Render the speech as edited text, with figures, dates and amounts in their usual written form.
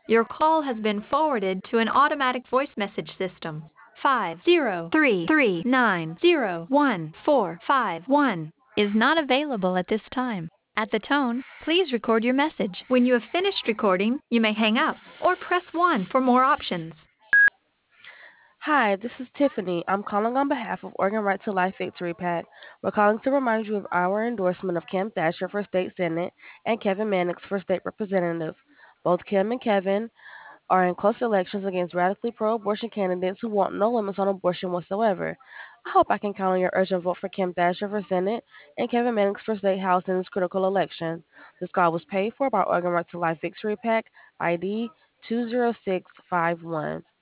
Your call has been forwarded to an automatic voice message system. 503390145 is not available at this time. At the tone, please record your message. When you have finished recording, you may hang up or press 1 for more options. Hi, this is Tiffany. I'm calling on behalf of Oregon Right to Life Victory PAC. We're calling to remind you of our endorsement of Kim Thatcher for State Senate and Kevin Mannix for State Representative. Both Kim and Kevin are in close elections against radically pro-abortion candidates who want no limits on abortion whatsoever. I hope I can count on your urgent vote for Kim Thatcher for Senate and Kevin Mannix for State House in this critical election. This call was paid for by Oregon Right to Life Victory PAC ID 20651.